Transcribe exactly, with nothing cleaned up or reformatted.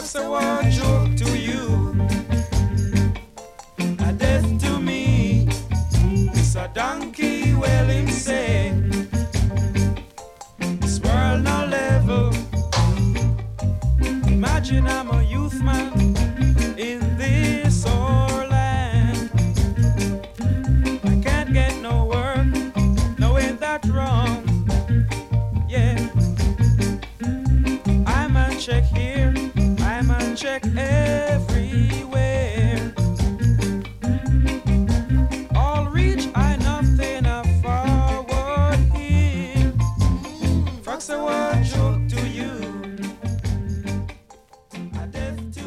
say one joke to you, a death to me. It's a donkey, well him say, this world no level. Imagine I'm a youth man in this our land. I can't get no work, no ain't that wrong. Yeah, I'm on check here, I'm on check everywhere. All reach, I nothing a forward here. Fox, I want joke to you, a death to